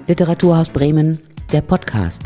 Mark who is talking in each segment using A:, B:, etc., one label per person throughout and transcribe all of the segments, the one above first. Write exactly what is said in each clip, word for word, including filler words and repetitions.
A: Literaturhaus Bremen, der Podcast.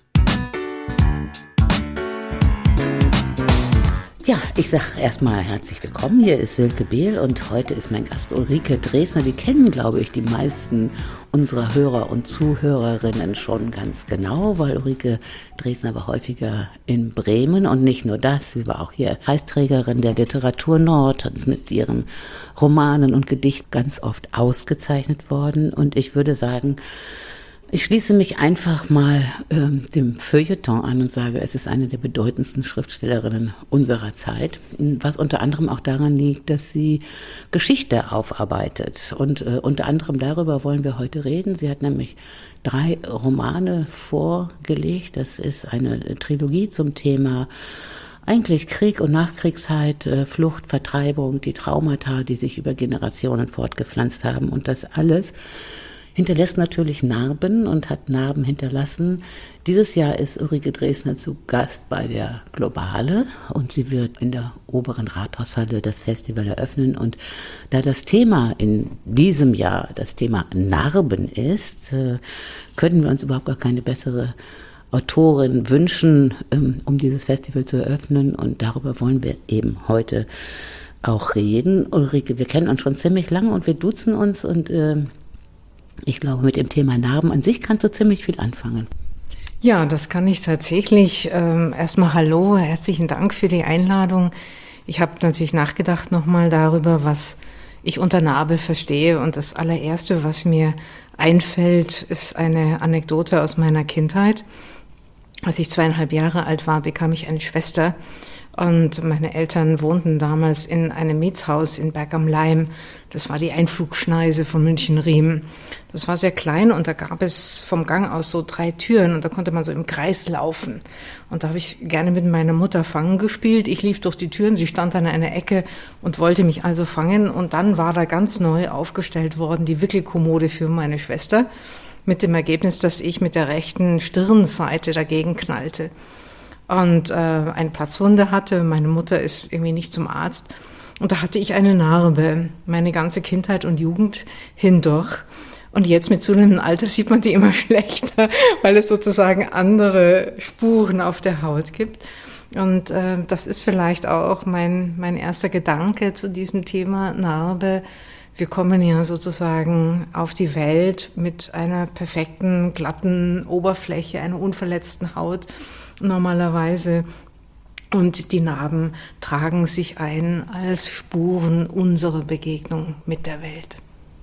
A: Ja, ich sage erstmal herzlich willkommen. Hier ist Silke Behl und heute ist mein Gast Ulrike Dresner. Die kennen, glaube ich, die meisten unserer Hörer und Zuhörerinnen schon ganz genau, weil Ulrike Dresner war häufiger in Bremen und nicht nur das. Sie war auch hier Preisträgerin der Literatur Nord, hat mit ihren Romanen und Gedichten ganz oft ausgezeichnet worden. Und ich würde sagen, ich schließe mich einfach mal ähm, dem Feuilleton an und sage, es ist eine der bedeutendsten Schriftstellerinnen unserer Zeit, was unter anderem auch daran liegt, dass sie Geschichte aufarbeitet. Und äh, unter anderem darüber wollen wir heute reden. Sie hat nämlich drei Romane vorgelegt. Das ist eine Trilogie zum Thema eigentlich Krieg und Nachkriegszeit, äh, Flucht, Vertreibung, die Traumata, die sich über Generationen fortgepflanzt haben. Und das alles hinterlässt natürlich Narben und hat Narben hinterlassen. Dieses Jahr ist Ulrike Dresner zu Gast bei der Globale und sie wird in der oberen Rathaushalle das Festival eröffnen. Und da das Thema in diesem Jahr das Thema Narben ist, können wir uns überhaupt gar keine bessere Autorin wünschen, um dieses Festival zu eröffnen. Und darüber wollen wir eben heute auch reden. Ulrike, wir kennen uns schon ziemlich lange und wir duzen uns und ich glaube, mit dem Thema Narben an sich kannst du ziemlich viel anfangen.
B: Ja, das kann ich tatsächlich. Ähm, erstmal hallo, herzlichen Dank für die Einladung. Ich habe natürlich nachgedacht nochmal darüber, was ich unter Narbe verstehe. Und das allererste, was mir einfällt, ist eine Anekdote aus meiner Kindheit. Als ich zweieinhalb Jahre alt war, bekam ich eine Schwester. Und meine Eltern wohnten damals in einem Mietshaus in Berg am Laim. Das war die Einflugschneise von München-Riem. Das war sehr klein und da gab es vom Gang aus so drei Türen und da konnte man so im Kreis laufen. Und da habe ich gerne mit meiner Mutter Fangen gespielt. Ich lief durch die Türen, sie stand an einer Ecke und wollte mich also fangen. Und dann war da ganz neu aufgestellt worden die Wickelkommode für meine Schwester mit dem Ergebnis, dass ich mit der rechten Stirnseite dagegen knallte und äh, eine Platzwunde hatte. Meine Mutter ist irgendwie nicht zum Arzt. Und da hatte ich eine Narbe, meine ganze Kindheit und Jugend hindurch. Und jetzt mit zunehmendem Alter sieht man die immer schlechter, weil es sozusagen andere Spuren auf der Haut gibt. Und äh, das ist vielleicht auch mein, mein erster Gedanke zu diesem Thema Narbe. Wir kommen ja sozusagen auf die Welt mit einer perfekten, glatten Oberfläche, einer unverletzten Haut normalerweise. Und die Narben tragen sich ein als Spuren unserer Begegnung mit der Welt.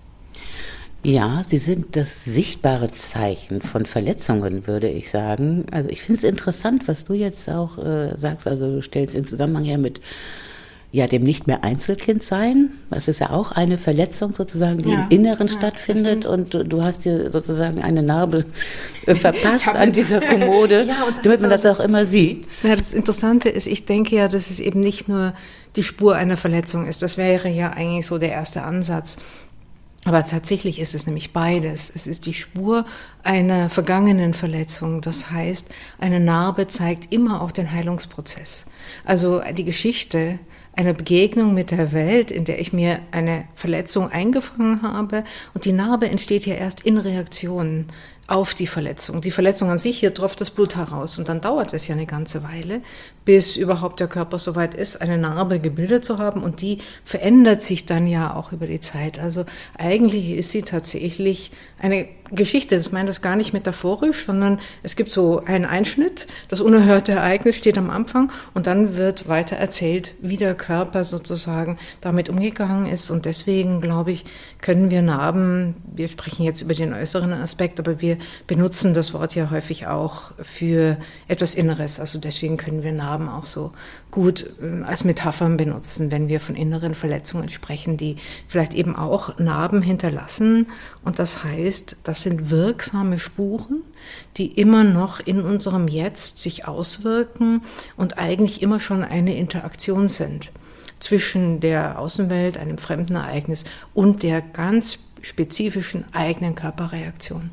A: Ja, sie sind das sichtbare Zeichen von Verletzungen, würde ich sagen. Also ich finde es interessant, was du jetzt auch äh, sagst. Also du stellst in Zusammenhang her mit ja, dem nicht mehr Einzelkind sein. Das ist ja auch eine Verletzung sozusagen, die ja, im Inneren ja, stattfindet. Und du, du hast dir sozusagen eine Narbe äh, verpasst an dieser Kommode, ja, damit man das auch immer sieht.
B: Ja, das Interessante ist, ich denke ja, dass es eben nicht nur die Spur einer Verletzung ist. Das wäre ja eigentlich so der erste Ansatz. Aber tatsächlich ist es nämlich beides. Es ist die Spur einer vergangenen Verletzung. Das heißt, eine Narbe zeigt immer auch den Heilungsprozess. Also die Geschichte einer Begegnung mit der Welt, in der ich mir eine Verletzung eingefangen habe. Und die Narbe entsteht ja erst in Reaktion auf die Verletzung. Die Verletzung an sich, hier tropft das Blut heraus. Und dann dauert es ja eine ganze Weile, bis überhaupt der Körper soweit ist, eine Narbe gebildet zu haben. Und die verändert sich dann ja auch über die Zeit. Also eigentlich ist sie tatsächlich eine Geschichte. Ich meine das gar nicht metaphorisch, sondern es gibt so einen Einschnitt. Das unerhörte Ereignis steht am Anfang und dann wird weiter erzählt, wie der Körper sozusagen damit umgegangen ist. Und deswegen, glaube ich, können wir Narben, wir sprechen jetzt über den äußeren Aspekt, aber wir benutzen das Wort ja häufig auch für etwas Inneres. Also deswegen können wir Narben auch so gut als Metaphern benutzen, wenn wir von inneren Verletzungen sprechen, die vielleicht eben auch Narben hinterlassen. Und das heißt, das sind wirksame Spuren, die immer noch in unserem Jetzt sich auswirken und eigentlich immer schon eine Interaktion sind zwischen der Außenwelt, einem fremden Ereignis und der ganz spezifischen eigenen Körperreaktion.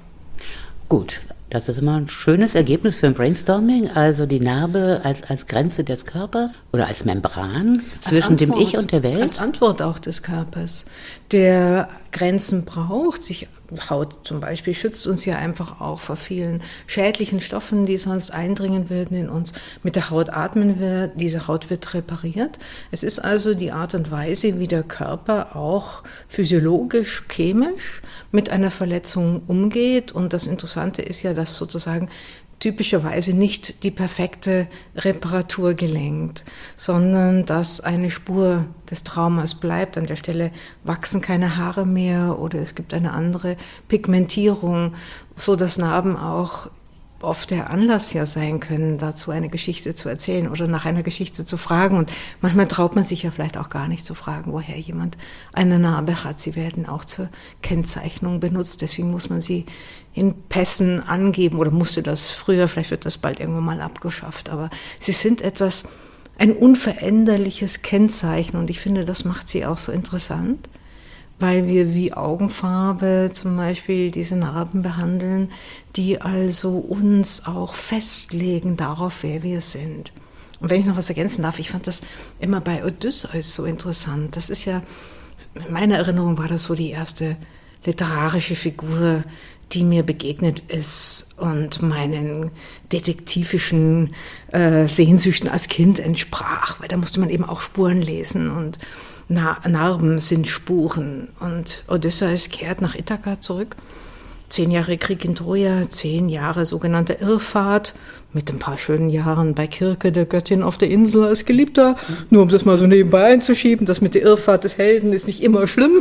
A: Gut, das ist immer ein schönes Ergebnis für ein Brainstorming, also die Narbe als, als Grenze des Körpers oder als Membran zwischen dem Ich und der Welt.
B: Als Antwort auch des Körpers, der Grenzen braucht, sich Haut zum Beispiel schützt uns ja einfach auch vor vielen schädlichen Stoffen, die sonst eindringen würden in uns. Mit der Haut atmen wir, diese Haut wird repariert. Es ist also die Art und Weise, wie der Körper auch physiologisch, chemisch mit einer Verletzung umgeht. Und das Interessante ist ja, dass sozusagen typischerweise nicht die perfekte Reparatur gelingt, sondern dass eine Spur des Traumas bleibt. An der Stelle wachsen keine Haare mehr oder es gibt eine andere Pigmentierung, so dass Narben auch oft der Anlass ja sein können, dazu eine Geschichte zu erzählen oder nach einer Geschichte zu fragen. Und manchmal traut man sich ja vielleicht auch gar nicht zu fragen, woher jemand eine Narbe hat. Sie werden auch zur Kennzeichnung benutzt. Deswegen muss man sie in Pässen angeben oder musste das früher, vielleicht wird das bald irgendwann mal abgeschafft. Aber sie sind etwas, ein unveränderliches Kennzeichen. Und ich finde, das macht sie auch so interessant, weil wir wie Augenfarbe zum Beispiel diese Narben behandeln, die also uns auch festlegen darauf, wer wir sind. Und wenn ich noch was ergänzen darf, ich fand das immer bei Odysseus so interessant. Das ist ja, in meiner Erinnerung war das so die erste literarische Figur, die mir begegnet ist und meinen detektivischen äh, Sehnsüchten als Kind entsprach, weil da musste man eben auch Spuren lesen und Narben sind Spuren. Und Odysseus kehrt nach Ithaka zurück. Zehn Jahre Krieg in Troja, zehn Jahre sogenannte Irrfahrt, mit ein paar schönen Jahren bei Kirke, der Göttin auf der Insel als Geliebter. Nur um das mal so nebenbei einzuschieben, das mit der Irrfahrt des Helden ist nicht immer schlimm.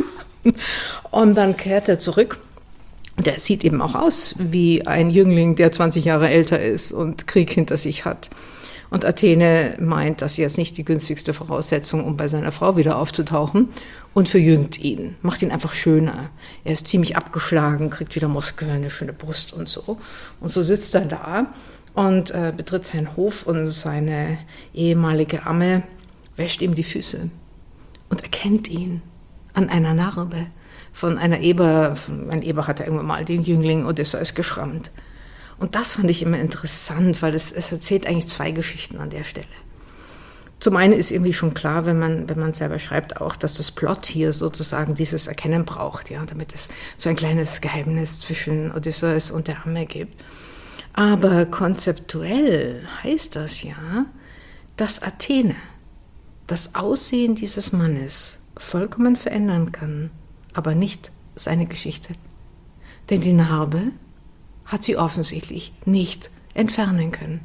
B: Und dann kehrt er zurück. Der sieht eben auch aus wie ein Jüngling, der zwanzig Jahre älter ist und Krieg hinter sich hat. Und Athene meint, das ist jetzt nicht die günstigste Voraussetzung, um bei seiner Frau wieder aufzutauchen, und verjüngt ihn, macht ihn einfach schöner. Er ist ziemlich abgeschlagen, kriegt wieder Muskeln, eine schöne Brust und so. Und so sitzt er da und äh, betritt seinen Hof und seine ehemalige Amme wäscht ihm die Füße und erkennt ihn an einer Narbe von einer Eber. Ein Eber hat er irgendwann mal den Jüngling Odysseus geschrammt. Und das fand ich immer interessant, weil es, es erzählt eigentlich zwei Geschichten an der Stelle. Zum einen ist irgendwie schon klar, wenn man, wenn man selber schreibt, auch, dass das Plot hier sozusagen dieses Erkennen braucht, ja, damit es so ein kleines Geheimnis zwischen Odysseus und der Amme gibt. Aber konzeptuell heißt das ja, dass Athene das Aussehen dieses Mannes vollkommen verändern kann, aber nicht seine Geschichte. Denn die Narbe hat sie offensichtlich nicht entfernen können.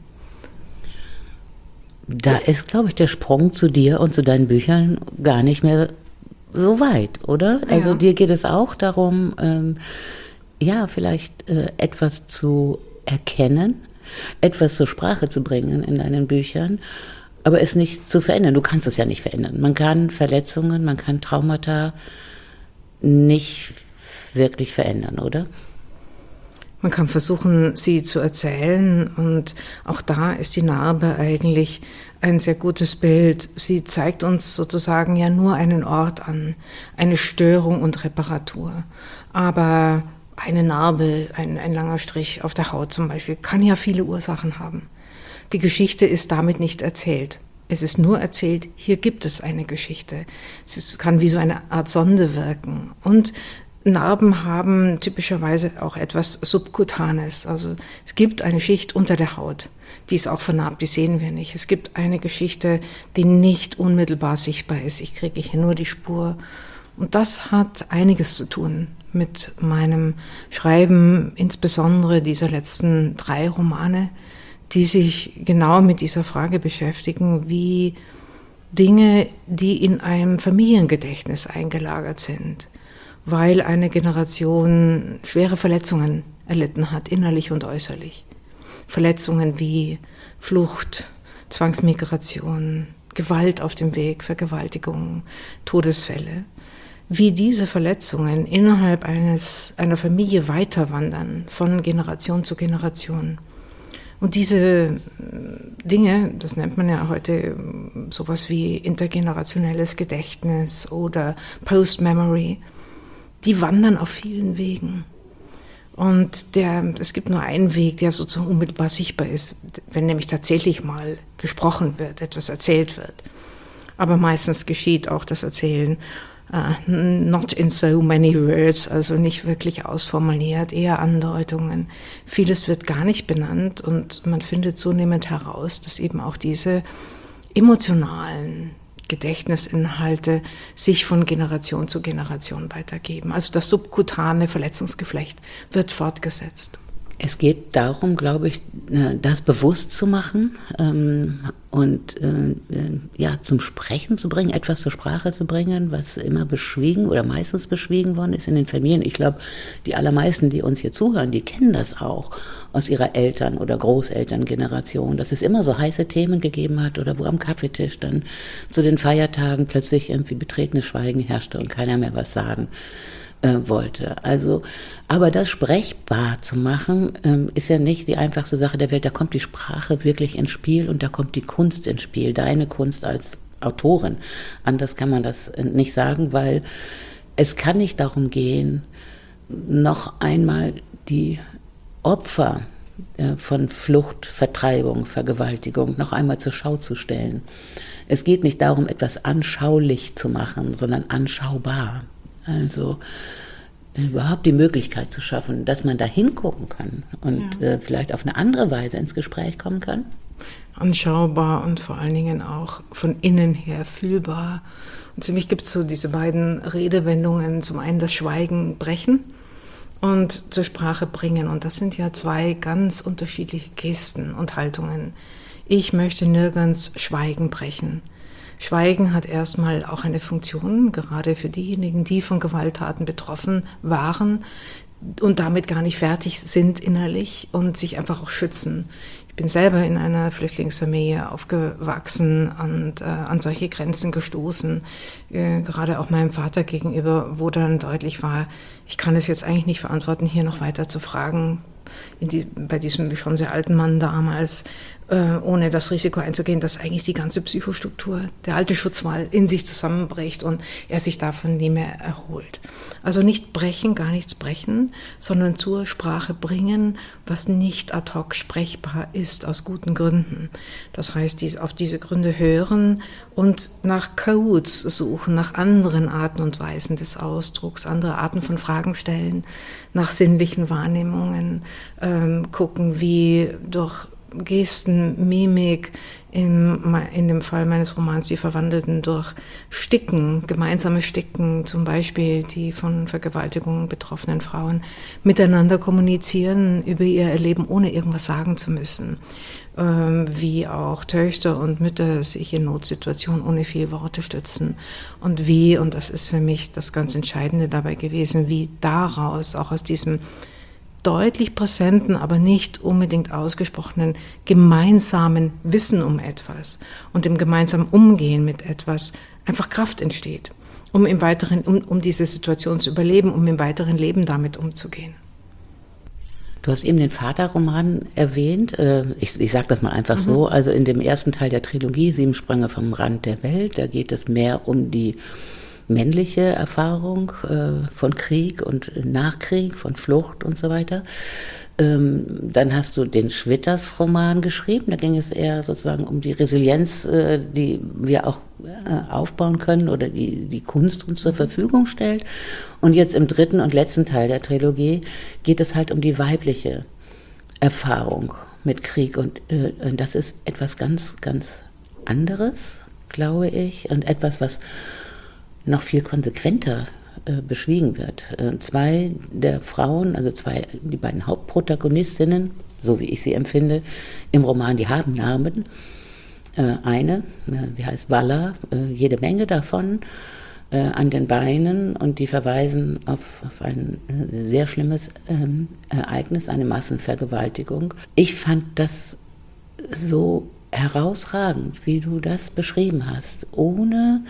A: Da ist, glaube ich, der Sprung zu dir und zu deinen Büchern gar nicht mehr so weit, oder? Ja. Also dir geht es auch darum, ähm, ja, vielleicht äh, etwas zu erkennen, etwas zur Sprache zu bringen in deinen Büchern, aber es nicht zu verändern. Du kannst es ja nicht verändern. Man kann Verletzungen, man kann Traumata nicht wirklich verändern, oder?
B: Man kann versuchen, sie zu erzählen, und auch da ist die Narbe eigentlich ein sehr gutes Bild. Sie zeigt uns sozusagen ja nur einen Ort an, eine Störung und Reparatur. Aber eine Narbe, ein, ein langer Strich auf der Haut zum Beispiel, kann ja viele Ursachen haben. Die Geschichte ist damit nicht erzählt. Es ist nur erzählt, hier gibt es eine Geschichte. Es kann wie so eine Art Sonde wirken. Und Narben haben typischerweise auch etwas Subkutanes. Also es gibt eine Schicht unter der Haut, die ist auch vernarbt, die sehen wir nicht. Es gibt eine Geschichte, die nicht unmittelbar sichtbar ist. Ich kriege hier nur die Spur. Und das hat einiges zu tun mit meinem Schreiben, insbesondere dieser letzten drei Romane, die sich genau mit dieser Frage beschäftigen, wie Dinge, die in einem Familiengedächtnis eingelagert sind, weil eine Generation schwere Verletzungen erlitten hat, innerlich und äußerlich. Verletzungen wie Flucht, Zwangsmigration, Gewalt auf dem Weg, Vergewaltigung, Todesfälle. Wie diese Verletzungen innerhalb eines, einer Familie weiterwandern, von Generation zu Generation. Und diese Dinge, das nennt man ja heute sowas wie intergenerationelles Gedächtnis oder Post-Memory, die wandern auf vielen Wegen. Und der, es gibt nur einen Weg, der sozusagen unmittelbar sichtbar ist, wenn nämlich tatsächlich mal gesprochen wird, etwas erzählt wird. Aber meistens geschieht auch das Erzählen uh, not in so many words, also nicht wirklich ausformuliert, eher Andeutungen. Vieles wird gar nicht benannt und man findet zunehmend heraus, dass eben auch diese emotionalen Gedächtnisinhalte sich von Generation zu Generation weitergeben. Also das subkutane Verletzungsgeflecht wird fortgesetzt.
A: Es geht darum, glaube ich, das bewusst zu machen ähm, und äh, ja, zum Sprechen zu bringen, etwas zur Sprache zu bringen, was immer beschwiegen oder meistens beschwiegen worden ist in den Familien. Ich glaube, die allermeisten, die uns hier zuhören, die kennen das auch aus ihrer Eltern- oder Großelterngeneration, dass es immer so heiße Themen gegeben hat oder wo am Kaffeetisch dann zu den Feiertagen plötzlich irgendwie betretenes Schweigen herrschte und keiner mehr was sagen wollte. Also, aber das sprechbar zu machen, ähm, ist ja nicht die einfachste Sache der Welt. Da kommt die Sprache wirklich ins Spiel und da kommt die Kunst ins Spiel, deine Kunst als Autorin. Anders kann man das nicht sagen, weil es kann nicht darum gehen, noch einmal die Opfer äh, von Flucht, Vertreibung, Vergewaltigung noch einmal zur Schau zu stellen. Es geht nicht darum, etwas anschaulich zu machen, sondern anschaubar. Also überhaupt die Möglichkeit zu schaffen, dass man da hingucken kann und ja. äh, vielleicht auf eine andere Weise ins Gespräch kommen kann.
B: Anschaubar und vor allen Dingen auch von innen her fühlbar. Und für mich gibt es so diese beiden Redewendungen, zum einen das Schweigen brechen und zur Sprache bringen. Und das sind ja zwei ganz unterschiedliche Gesten und Haltungen. Ich möchte nirgends Schweigen brechen. Schweigen hat erstmal auch eine Funktion, gerade für diejenigen, die von Gewalttaten betroffen waren und damit gar nicht fertig sind innerlich und sich einfach auch schützen. Ich bin selber in einer Flüchtlingsfamilie aufgewachsen und äh, an solche Grenzen gestoßen, äh, gerade auch meinem Vater gegenüber, wo dann deutlich war, ich kann es jetzt eigentlich nicht verantworten, hier noch weiter zu fragen, in die, bei diesem schon sehr alten Mann damals, äh, ohne das Risiko einzugehen, dass eigentlich die ganze Psychostruktur, der alte Schutzwall in sich zusammenbricht und er sich davon nie mehr erholt. Also nicht brechen, gar nichts brechen, sondern zur Sprache bringen, was nicht ad hoc sprechbar ist, aus guten Gründen. Das heißt, dies, auf diese Gründe hören und nach Codes suchen, nach anderen Arten und Weisen des Ausdrucks, andere Arten von Fragen stellen, nach sinnlichen Wahrnehmungen, ähm, gucken, wie durch Gesten, Mimik, in, in dem Fall meines Romans die Verwandelten durch Sticken, gemeinsame Sticken, zum Beispiel die von Vergewaltigungen betroffenen Frauen, miteinander kommunizieren über ihr Erleben, ohne irgendwas sagen zu müssen. Ähm, wie auch Töchter und Mütter sich in Notsituationen ohne viel Worte stützen. Und wie, und das ist für mich das ganz Entscheidende dabei gewesen, wie daraus, auch aus diesem deutlich präsenten, aber nicht unbedingt ausgesprochenen gemeinsamen Wissen um etwas und dem gemeinsamen Umgehen mit etwas einfach Kraft entsteht, um im weiteren, um, um diese Situation zu überleben, um im weiteren Leben damit umzugehen.
A: Du hast eben den Vaterroman erwähnt. Ich, ich sage das mal einfach mhm. so. Also in dem ersten Teil der Trilogie, Sieben Sprünge vom Rand der Welt, da geht es mehr um die männliche Erfahrung äh, von Krieg und Nachkrieg, von Flucht und so weiter. Ähm, dann hast du den Schwitters-Roman geschrieben. Da ging es eher sozusagen um die Resilienz, äh, die wir auch äh, aufbauen können oder die die Kunst uns zur Verfügung stellt. Und jetzt im dritten und letzten Teil der Trilogie geht es halt um die weibliche Erfahrung mit Krieg. Und äh, das ist etwas ganz, ganz anderes, glaube ich, und etwas, was noch viel konsequenter äh, beschwiegen wird. Äh, zwei der Frauen, also zwei, die beiden Hauptprotagonistinnen, so wie ich sie empfinde, im Roman, die haben Namen. Äh, eine, äh, sie heißt Walla, äh, jede Menge davon äh, an den Beinen und die verweisen auf, auf ein äh, sehr schlimmes ähm, Ereignis, eine Massenvergewaltigung. Ich fand das so herausragend, wie du das beschrieben hast, ohne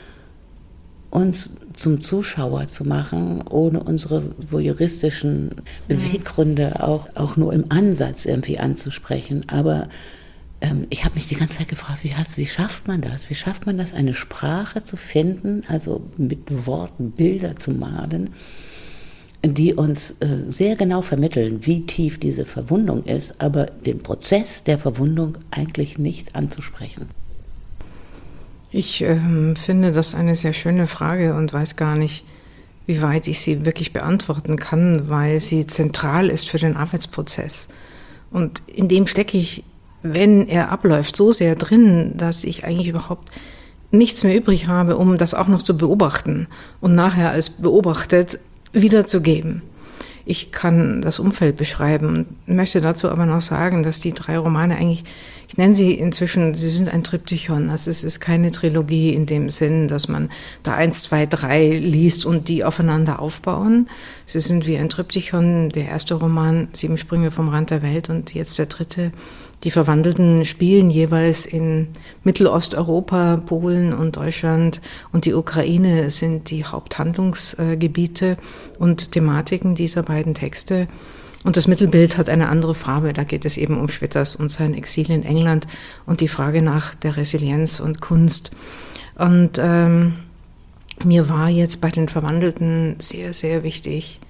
A: uns zum Zuschauer zu machen, ohne unsere voyeuristischen Beweggründe auch, auch nur im Ansatz irgendwie anzusprechen. Aber ähm, ich habe mich die ganze Zeit gefragt, wie, wie schafft man das? Wie schafft man das, eine Sprache zu finden, also mit Worten Bilder zu malen, die uns äh, sehr genau vermitteln, wie tief diese Verwundung ist, aber den Prozess der Verwundung eigentlich nicht anzusprechen.
B: Ich ähm, finde das eine sehr schöne Frage und weiß gar nicht, wie weit ich sie wirklich beantworten kann, weil sie zentral ist für den Arbeitsprozess. Und in dem stecke ich, wenn er abläuft, so sehr drin, dass ich eigentlich überhaupt nichts mehr übrig habe, um das auch noch zu beobachten und nachher als beobachtet wiederzugeben. Ich kann das Umfeld beschreiben und möchte dazu aber noch sagen, dass die drei Romane eigentlich, ich nenne sie inzwischen, sie sind ein Triptychon. Also es ist keine Trilogie in dem Sinn, dass man da eins, zwei, drei liest und die aufeinander aufbauen. Sie sind wie ein Triptychon. Der erste Roman, Sieben Sprünge vom Rand der Welt, und jetzt der dritte. Die Verwandelten spielen jeweils in Mittelosteuropa, Polen und Deutschland, und die Ukraine sind die Haupthandlungsgebiete und Thematiken dieser beiden Texte. Und das Mittelbild hat eine andere Farbe. Da geht es eben um Schwitters und sein Exil in England und die Frage nach der Resilienz und Kunst. Und ähm, mir war jetzt bei den Verwandelten sehr, sehr wichtig,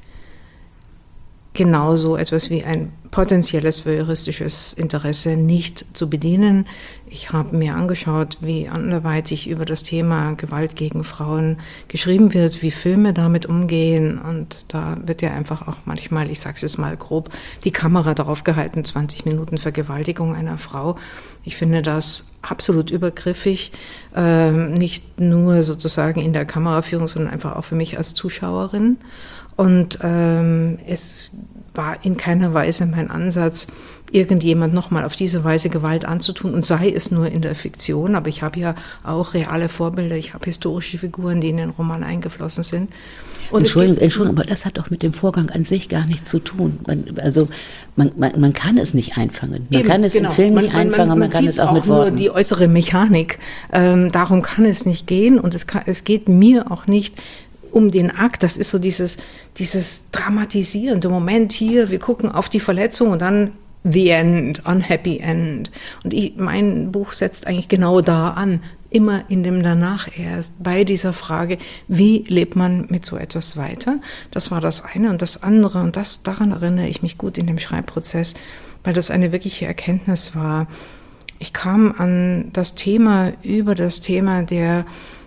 B: genauso etwas wie ein potenzielles voyeuristisches Interesse nicht zu bedienen. Ich habe mir angeschaut, wie anderweitig über das Thema Gewalt gegen Frauen geschrieben wird, wie Filme damit umgehen, und da wird ja einfach auch manchmal, ich sage es jetzt mal grob, die Kamera darauf gehalten, zwanzig Minuten Vergewaltigung einer Frau. Ich finde das absolut übergriffig, äh, nicht nur sozusagen in der Kameraführung, sondern einfach auch für mich als Zuschauerin. Und ähm, es war in keiner Weise mein Ansatz, irgendjemand nochmal auf diese Weise Gewalt anzutun, und sei es nur in der Fiktion. Aber ich habe ja auch reale Vorbilder, ich habe historische Figuren, die in den Roman eingeflossen sind. Und
A: Entschuldigung, Entschuldigung, aber das hat doch mit dem Vorgang an sich gar nichts zu tun. Man, also man, man, man kann es nicht einfangen. Man
B: Eben,
A: kann es
B: genau.
A: im Film
B: man,
A: nicht
B: man,
A: einfangen,
B: man,
A: man, man kann es auch, auch mit
B: nur
A: Worten.
B: Die äußere Mechanik. Ähm, darum kann es nicht gehen, und es, kann, es geht mir auch nicht um den Akt. Das ist so dieses, dieses dramatisierende Moment hier, wir gucken auf die Verletzung und dann the end, unhappy end. Und ich, mein Buch setzt eigentlich genau da an, immer in dem Danach erst, bei dieser Frage, wie lebt man mit so etwas weiter? Das war das eine. Und das andere, und das, daran erinnere ich mich gut in dem Schreibprozess, weil das eine wirkliche Erkenntnis war. Ich kam an das Thema über das Thema der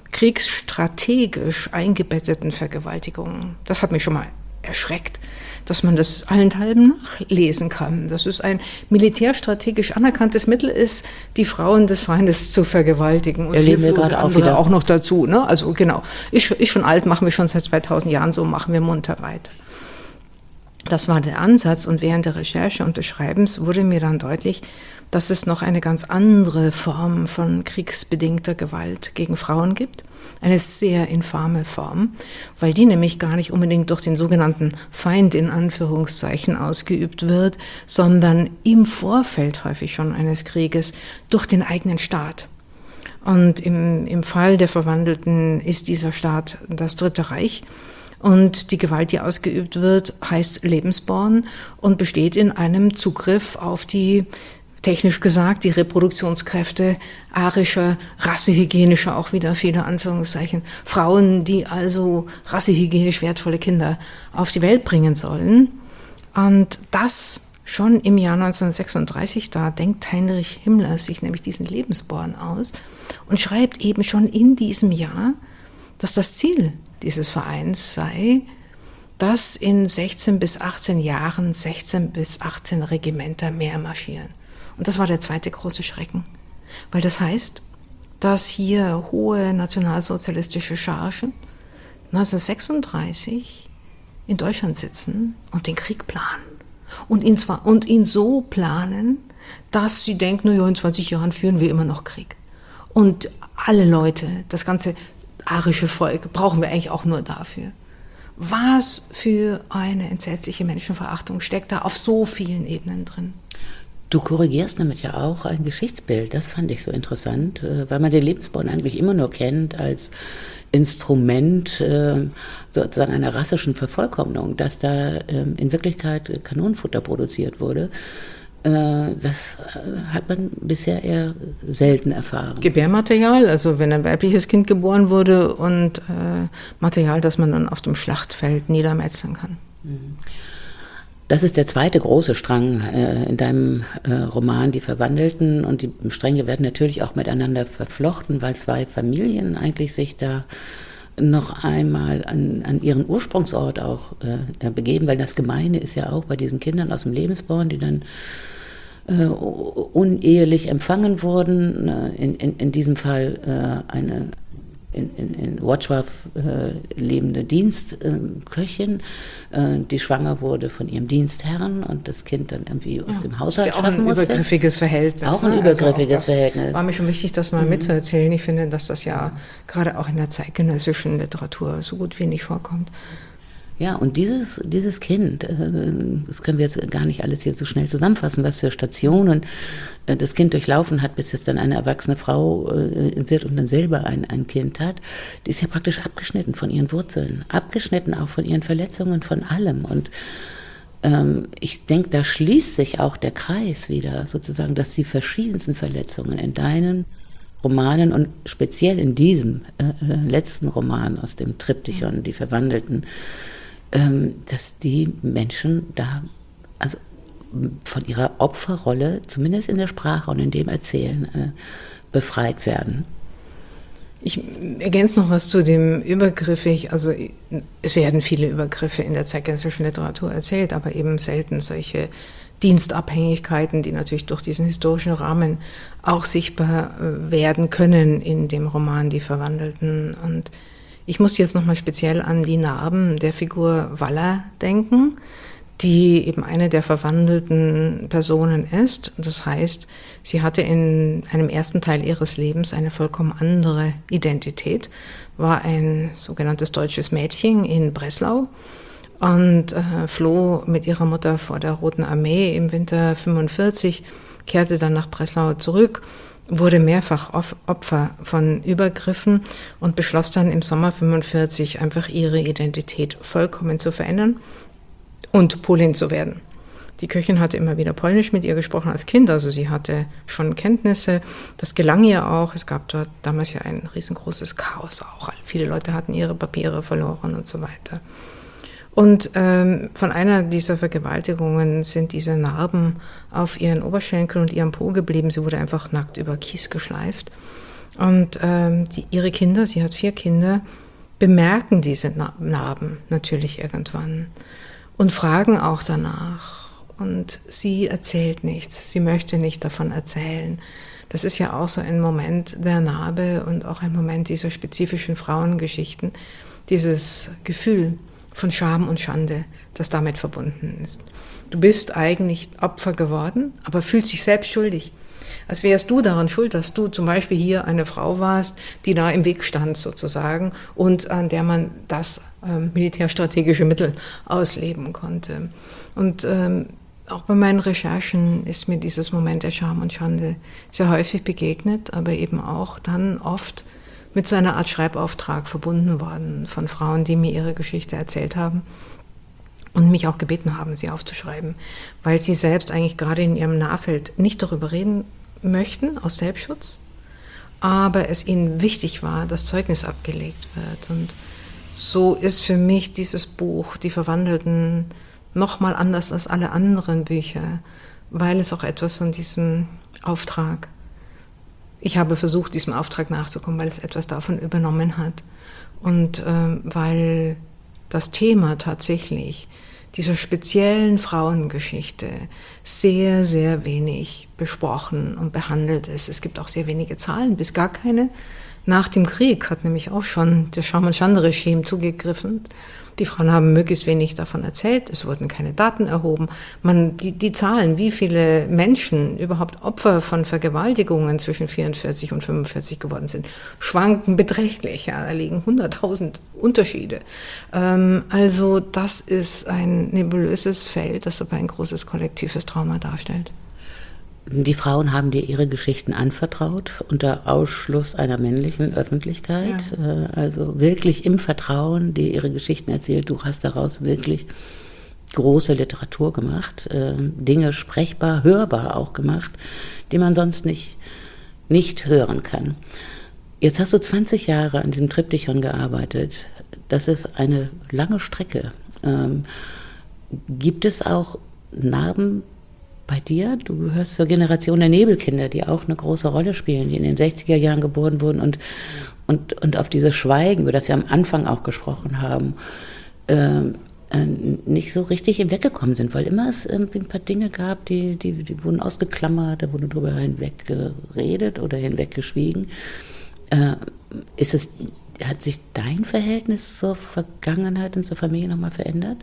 B: kriegsstrategisch eingebetteten Vergewaltigungen. Das hat mich schon mal erschreckt, dass man das allenthalben nachlesen kann. Dass es ein militärstrategisch anerkanntes Mittel ist, die Frauen des Feindes zu vergewaltigen. Und
A: erleben wir gerade
B: auch wieder auch noch dazu. Ne? Also genau, ist, ist schon alt, machen wir schon seit zweitausend Jahren so, machen wir munter weiter. Das war der Ansatz, und während der Recherche und des Schreibens wurde mir dann deutlich, dass es noch eine ganz andere Form von kriegsbedingter Gewalt gegen Frauen gibt. Eine sehr infame Form, weil die nämlich gar nicht unbedingt durch den sogenannten Feind in Anführungszeichen ausgeübt wird, sondern im Vorfeld häufig schon eines Krieges durch den eigenen Staat. Und im, im Fall der Verwandelten ist dieser Staat das Dritte Reich. Und die Gewalt, die ausgeübt wird, heißt Lebensborn und besteht in einem Zugriff auf die, technisch gesagt, die Reproduktionskräfte arischer, rassehygienischer, auch wieder viele Anführungszeichen, Frauen, die also rassehygienisch wertvolle Kinder auf die Welt bringen sollen. Und das schon im Jahr neunzehnhundertsechsunddreißig, da denkt Heinrich Himmler sich nämlich diesen Lebensborn aus und schreibt eben schon in diesem Jahr, dass das Ziel dieses Vereins sei, dass in sechzehn bis achtzehn Jahren sechzehn bis achtzehn Regimenter mehr marschieren. Und das war der zweite große Schrecken, weil das heißt, dass hier hohe nationalsozialistische Chargen neunzehnhundertsechsunddreißig in Deutschland sitzen und den Krieg planen. Und ihn zwar und ihn so planen, dass sie denken, na ja, in zwanzig Jahren führen wir immer noch Krieg. Und alle Leute, das ganze arische Volk, brauchen wir eigentlich auch nur dafür. Was für eine entsetzliche Menschenverachtung steckt da auf so vielen Ebenen drin.
A: Du korrigierst damit ja auch ein Geschichtsbild, das fand ich so interessant, weil man den Lebensborn eigentlich immer nur kennt als Instrument sozusagen einer rassischen Vervollkommnung, dass da in Wirklichkeit Kanonenfutter produziert wurde. Das hat man bisher eher selten erfahren.
B: Gebärmaterial, also wenn ein weibliches Kind geboren wurde, und äh, Material, das man dann auf dem Schlachtfeld niedermetzeln kann.
A: Das ist der zweite große Strang äh, in deinem äh, Roman, die Verwandelten. Und die Stränge werden natürlich auch miteinander verflochten, weil zwei Familien eigentlich sich da noch einmal an, an ihren Ursprungsort auch äh, begeben. Weil das Gemeine ist ja auch bei diesen Kindern aus dem Lebensborn, die dann äh, unehelich empfangen wurden. In, in, in diesem Fall äh, eine in, in, in Wrocław äh, lebende Dienstköchin, äh, die schwanger wurde von ihrem Dienstherrn und das Kind dann irgendwie aus ja, dem Haushalt schaffen musste.
B: Auch ein übergriffiges Verhältnis.
A: Auch ein
B: ne?
A: übergriffiges
B: also auch
A: Verhältnis.
B: War mir schon wichtig, das mal mhm. mitzuerzählen. Ich finde, dass das ja gerade auch in der zeitgenössischen Literatur so gut wie nicht vorkommt.
A: Ja, und dieses, dieses Kind, das können wir jetzt gar nicht alles hier so schnell zusammenfassen, was für Stationen das Kind durchlaufen hat, bis es dann eine erwachsene Frau wird und dann selber ein, ein Kind hat, die ist ja praktisch abgeschnitten von ihren Wurzeln, abgeschnitten auch von ihren Verletzungen, von allem. Und ähm, ich denke, da schließt sich auch der Kreis wieder, sozusagen, dass die verschiedensten Verletzungen in deinen Romanen und speziell in diesem äh, letzten Roman aus dem Triptychon, die Verwandelten, dass die Menschen da also von ihrer Opferrolle, zumindest in der Sprache und in dem Erzählen, äh, befreit werden.
B: Ich ergänze noch was zu dem übergriffig, also es werden viele Übergriffe in der zeitgenössischen Literatur erzählt, aber eben selten solche Dienstabhängigkeiten, die natürlich durch diesen historischen Rahmen auch sichtbar werden können in dem Roman Die Verwandelten. Und ich muss jetzt nochmal speziell an die Narben der Figur Walla denken, die eben eine der verwandelten Personen ist. Das heißt, sie hatte in einem ersten Teil ihres Lebens eine vollkommen andere Identität, war ein sogenanntes deutsches Mädchen in Breslau und äh, floh mit ihrer Mutter vor der Roten Armee im Winter fünfundvierzig, kehrte dann nach Breslau zurück, wurde mehrfach Opfer von Übergriffen und beschloss dann im Sommer fünfundvierzig einfach ihre Identität vollkommen zu verändern und Polin zu werden. Die Köchin hatte immer wieder Polnisch mit ihr gesprochen als Kind, also sie hatte schon Kenntnisse. Das gelang ihr auch. Es gab dort damals ja ein riesengroßes Chaos auch. Viele Leute hatten ihre Papiere verloren und so weiter. Und ähm, von einer dieser Vergewaltigungen sind diese Narben auf ihren Oberschenkeln und ihrem Po geblieben. Sie wurde einfach nackt über Kies geschleift. Und ähm, die, ihre Kinder, sie hat vier Kinder, bemerken diese Narben natürlich irgendwann und fragen auch danach. Und sie erzählt nichts, sie möchte nicht davon erzählen. Das ist ja auch so ein Moment der Narbe und auch ein Moment dieser spezifischen Frauengeschichten, dieses Gefühl von Scham und Schande, das damit verbunden ist. Du bist eigentlich Opfer geworden, aber fühlst dich selbst schuldig. Als wärst du daran schuld, dass du zum Beispiel hier eine Frau warst, die da im Weg stand sozusagen und an der man das ähm, militärstrategische Mittel ausleben konnte. Und ähm, auch bei meinen Recherchen ist mir dieses Moment der Scham und Schande sehr häufig begegnet, aber eben auch dann oft mit so einer Art Schreibauftrag verbunden worden von Frauen, die mir ihre Geschichte erzählt haben und mich auch gebeten haben, sie aufzuschreiben, weil sie selbst eigentlich gerade in ihrem Nahfeld nicht darüber reden möchten, aus Selbstschutz, aber es ihnen wichtig war, dass Zeugnis abgelegt wird. Und so ist für mich dieses Buch, Die Verwandelten, nochmal anders als alle anderen Bücher, weil es auch etwas von diesem Auftrag, ich habe versucht, diesem Auftrag nachzukommen, weil es etwas davon übernommen hat und äh, weil das Thema tatsächlich dieser speziellen Frauengeschichte sehr, sehr wenig besprochen und behandelt ist. Es gibt auch sehr wenige Zahlen, bis gar keine. Nach dem Krieg hat nämlich auch schon das Scham- und Schande-Regime zugegriffen. Die Frauen haben möglichst wenig davon erzählt, es wurden keine Daten erhoben. Man, die, die Zahlen, wie viele Menschen überhaupt Opfer von Vergewaltigungen zwischen vierundvierzig und fünfundvierzig geworden sind, schwanken beträchtlich. Ja, da liegen hunderttausend Unterschiede. Ähm, also das ist ein nebulöses Feld, das aber ein großes kollektives Trauma darstellt.
A: Die Frauen haben dir ihre Geschichten anvertraut, unter Ausschluss einer männlichen Öffentlichkeit. Ja. Also wirklich im Vertrauen, die ihre Geschichten erzählt. Du hast daraus wirklich große Literatur gemacht, Dinge sprechbar, hörbar auch gemacht, die man sonst nicht, nicht hören kann. Jetzt hast du zwanzig Jahre an diesem Triptychon gearbeitet. Das ist eine lange Strecke. Gibt es auch Narben bei dir? Du gehörst zur Generation der Nebelkinder, die auch eine große Rolle spielen, die in den sechziger Jahren geboren wurden und, und, und auf dieses Schweigen, über das wir am Anfang auch gesprochen haben, ähm, äh, nicht so richtig hinweggekommen sind, weil immer es irgendwie ein paar Dinge gab, die, die, die wurden ausgeklammert, da wurde drüber hinweggeredet oder hinweggeschwiegen. Äh, ist es, hat sich dein Verhältnis zur Vergangenheit und zur Familie nochmal verändert?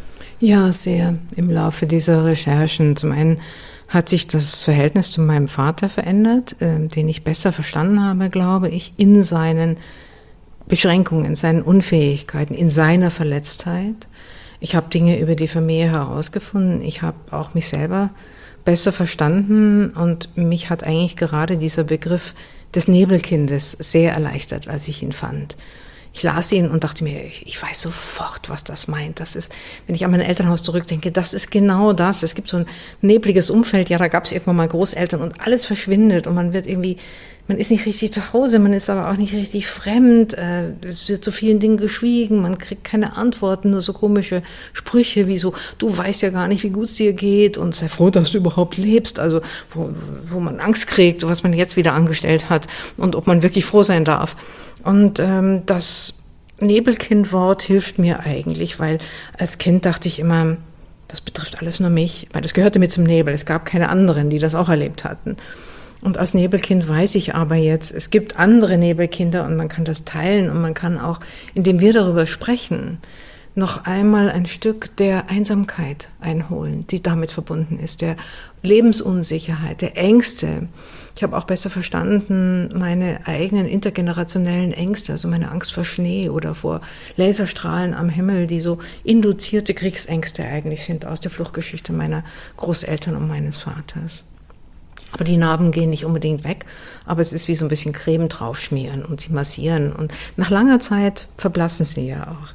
B: Ja, sehr. Im Laufe dieser Recherchen. Zum einen hat sich das Verhältnis zu meinem Vater verändert, äh, den ich besser verstanden habe, glaube ich, in seinen Beschränkungen, seinen Unfähigkeiten, in seiner Verletztheit. Ich habe Dinge über die Familie herausgefunden. Ich habe auch mich selber besser verstanden und mich hat eigentlich gerade dieser Begriff des Nebelkindes sehr erleichtert, als ich ihn fand. Ich las ihn und dachte mir, ich, ich weiß sofort, was das meint. Das ist, wenn ich an mein Elternhaus zurückdenke, das ist genau das. Es gibt so ein nebliges Umfeld, ja, da gab es irgendwann mal Großeltern und alles verschwindet und man wird irgendwie, man ist nicht richtig zu Hause, man ist aber auch nicht richtig fremd, äh, es wird zu vielen Dingen geschwiegen, man kriegt keine Antworten, nur so komische Sprüche wie so, du weißt ja gar nicht, wie gut es dir geht und sei froh, dass du überhaupt lebst, also wo, wo man Angst kriegt, was man jetzt wieder angestellt hat und ob man wirklich froh sein darf. Und ähm, das Nebelkind-Wort hilft mir eigentlich, weil als Kind dachte ich immer, das betrifft alles nur mich, weil das gehörte mir zum Nebel. Es gab keine anderen, die das auch erlebt hatten. Und als Nebelkind weiß ich aber jetzt, es gibt andere Nebelkinder und man kann das teilen und man kann auch, indem wir darüber sprechen, noch einmal ein Stück der Einsamkeit einholen, die damit verbunden ist, der Lebensunsicherheit, der Ängste. Ich habe auch besser verstanden meine eigenen intergenerationellen Ängste, also meine Angst vor Schnee oder vor Laserstrahlen am Himmel, die so induzierte Kriegsängste eigentlich sind aus der Fluchtgeschichte meiner Großeltern und meines Vaters. Aber die Narben gehen nicht unbedingt weg, aber es ist wie so ein bisschen Creme draufschmieren und sie massieren und nach langer Zeit verblassen sie ja auch.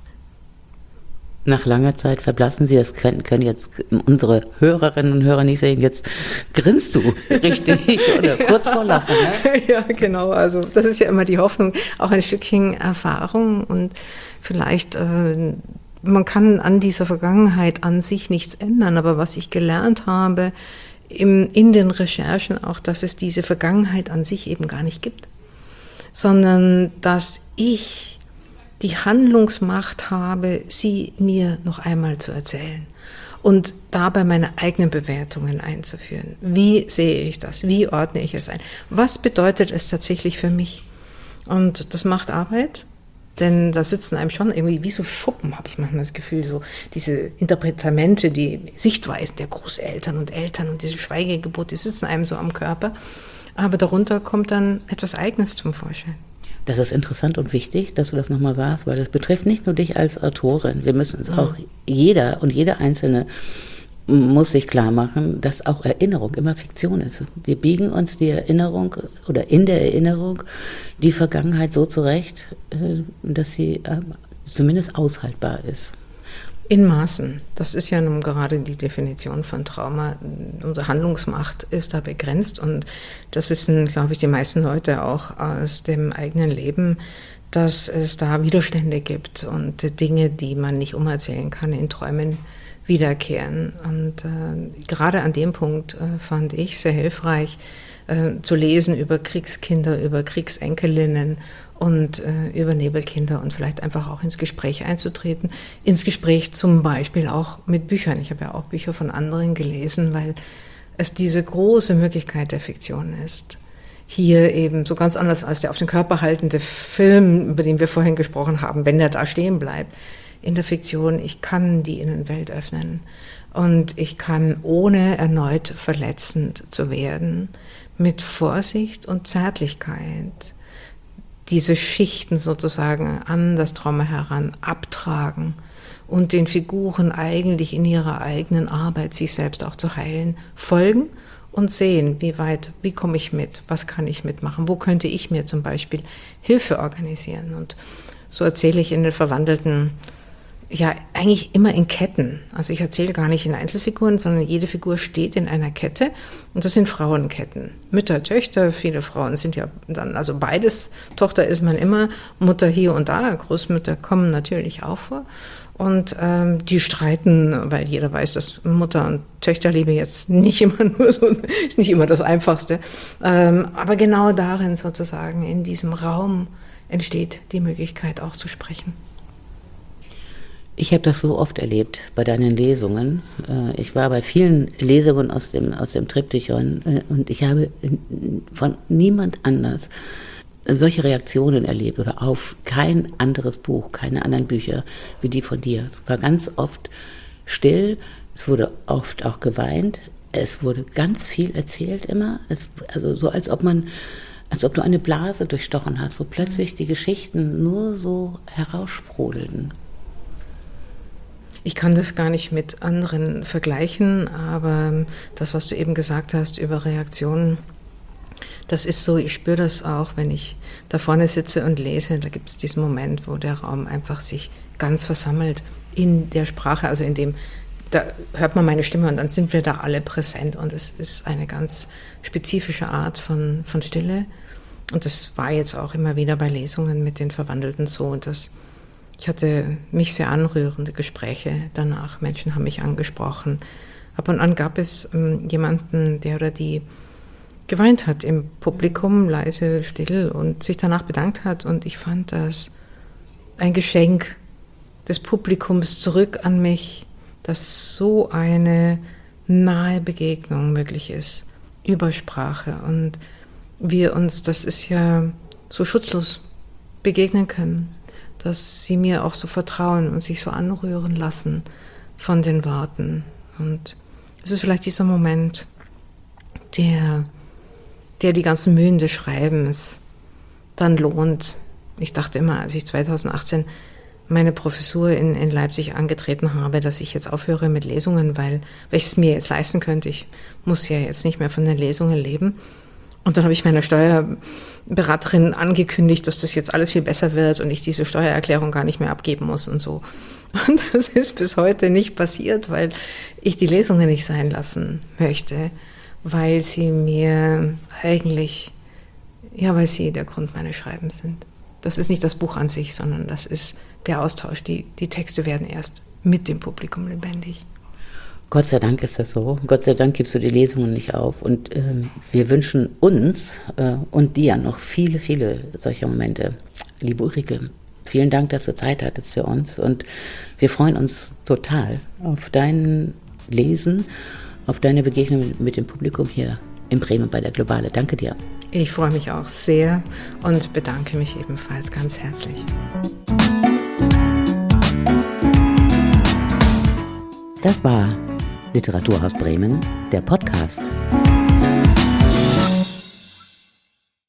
A: Nach langer Zeit verblassen sie, das können, können jetzt unsere Hörerinnen und Hörer nicht sehen, jetzt grinst du richtig oder kurz vor Lachen. Ne?
B: Ja, genau, also das ist ja immer die Hoffnung, auch ein Stückchen Erfahrung und vielleicht, äh, man kann an dieser Vergangenheit an sich nichts ändern, aber was ich gelernt habe im, in den Recherchen auch, dass es diese Vergangenheit an sich eben gar nicht gibt, sondern dass ich die Handlungsmacht habe, sie mir noch einmal zu erzählen und dabei meine eigenen Bewertungen einzuführen. Wie sehe ich das? Wie ordne ich es ein? Was bedeutet es tatsächlich für mich? Und das macht Arbeit, denn da sitzen einem schon irgendwie wie so Schuppen, habe ich manchmal das Gefühl, so diese Interpretamente, die Sichtweisen der Großeltern und Eltern und diese Schweigegebot, die sitzen einem so am Körper. Aber darunter kommt dann etwas Eigenes zum Vorschein.
A: Das ist interessant und wichtig, dass du das nochmal sagst, weil das betrifft nicht nur dich als Autorin. Wir müssen uns auch, jeder und jede Einzelne muss sich klar machen, dass auch Erinnerung immer Fiktion ist. Wir biegen uns die Erinnerung oder in der Erinnerung die Vergangenheit so zurecht, dass sie zumindest aushaltbar ist.
B: In Maßen. Das ist ja nun gerade die Definition von Trauma. Unsere Handlungsmacht ist da begrenzt und das wissen, glaube ich, die meisten Leute auch aus dem eigenen Leben, dass es da Widerstände gibt und Dinge, die man nicht umerzählen kann, in Träumen wiederkehren. Und äh, gerade an dem Punkt äh, fand ich sehr hilfreich, äh, zu lesen über Kriegskinder, über Kriegsenkelinnen und äh, über Nebelkinder und vielleicht einfach auch ins Gespräch einzutreten. Ins Gespräch zum Beispiel auch mit Büchern. Ich habe ja auch Bücher von anderen gelesen, weil es diese große Möglichkeit der Fiktion ist. Hier eben so ganz anders als der auf den Körper haltende Film, über den wir vorhin gesprochen haben, wenn der da stehen bleibt. In der Fiktion, ich kann die Innenwelt öffnen und ich kann, ohne erneut verletzend zu werden, mit Vorsicht und Zärtlichkeit diese Schichten sozusagen an das Trauma heran abtragen und den Figuren eigentlich in ihrer eigenen Arbeit, sich selbst auch zu heilen, folgen und sehen, wie weit, wie komme ich mit, was kann ich mitmachen, wo könnte ich mir zum Beispiel Hilfe organisieren. Und so erzähle ich in den verwandelten ja eigentlich immer in Ketten. Also ich erzähle gar nicht in Einzelfiguren, sondern jede Figur steht in einer Kette und das sind Frauenketten. Mütter, Töchter, viele Frauen sind ja dann, also beides. Tochter ist man immer, Mutter hier und da, Großmütter kommen natürlich auch vor. Und ähm, die streiten, weil jeder weiß, dass Mutter- und Töchterliebe jetzt nicht immer nur so, ist nicht immer das Einfachste. Ähm, aber genau darin sozusagen, in diesem Raum entsteht die Möglichkeit auch zu sprechen.
A: Ich habe das so oft erlebt bei deinen Lesungen. Ich war bei vielen Lesungen aus dem, aus dem Triptychon und ich habe von niemand anders solche Reaktionen erlebt oder auf kein anderes Buch, keine anderen Bücher wie die von dir. Es war ganz oft still, es wurde oft auch geweint, es wurde ganz viel erzählt immer, es, also so als ob man, als ob du eine Blase durchstochen hast, wo plötzlich die Geschichten nur so heraussprudelten.
B: Ich kann das gar nicht mit anderen vergleichen, aber das, was du eben gesagt hast über Reaktionen, das ist so, ich spüre das auch, wenn ich da vorne sitze und lese, da gibt es diesen Moment, wo der Raum einfach sich ganz versammelt in der Sprache, also in dem, da hört man meine Stimme und dann sind wir da alle präsent und es ist eine ganz spezifische Art von, von Stille und das war jetzt auch immer wieder bei Lesungen mit den Verwandelten so und das Ich hatte mich sehr anrührende Gespräche danach. Menschen haben mich angesprochen. Ab und an gab es ähm, jemanden, der oder die geweint hat im Publikum, leise, still und sich danach bedankt hat. Und ich fand das ein Geschenk des Publikums zurück an mich, dass so eine nahe Begegnung möglich ist über Sprache. Und wir uns, das ist ja so schutzlos begegnen können, dass sie mir auch so vertrauen und sich so anrühren lassen von den Worten. Und es ist vielleicht dieser Moment, der, der die ganzen Mühen des Schreibens dann lohnt. Ich dachte immer, als ich zweitausendachtzehn meine Professur in, in Leipzig angetreten habe, dass ich jetzt aufhöre mit Lesungen, weil, weil ich es mir jetzt leisten könnte. Ich muss ja jetzt nicht mehr von den Lesungen leben. Und dann habe ich meiner Steuerberaterin angekündigt, dass das jetzt alles viel besser wird und ich diese Steuererklärung gar nicht mehr abgeben muss und so. Und das ist bis heute nicht passiert, weil ich die Lesungen nicht sein lassen möchte, weil sie mir eigentlich, ja, weil sie der Grund meines Schreibens sind. Das ist nicht das Buch an sich, sondern das ist der Austausch. Die, die Texte werden erst mit dem Publikum lebendig.
A: Gott sei Dank ist das so. Gott sei Dank gibst du die Lesungen nicht auf. Und äh, wir wünschen uns äh, und dir noch viele, viele solcher Momente. Liebe Ulrike, vielen Dank, dass du Zeit hattest für uns. Und wir freuen uns total auf dein Lesen, auf deine Begegnung mit dem Publikum hier in Bremen bei der Globale. Danke dir.
B: Ich freue mich auch sehr und bedanke mich ebenfalls ganz herzlich.
A: Das war Literaturhaus Bremen, der Podcast.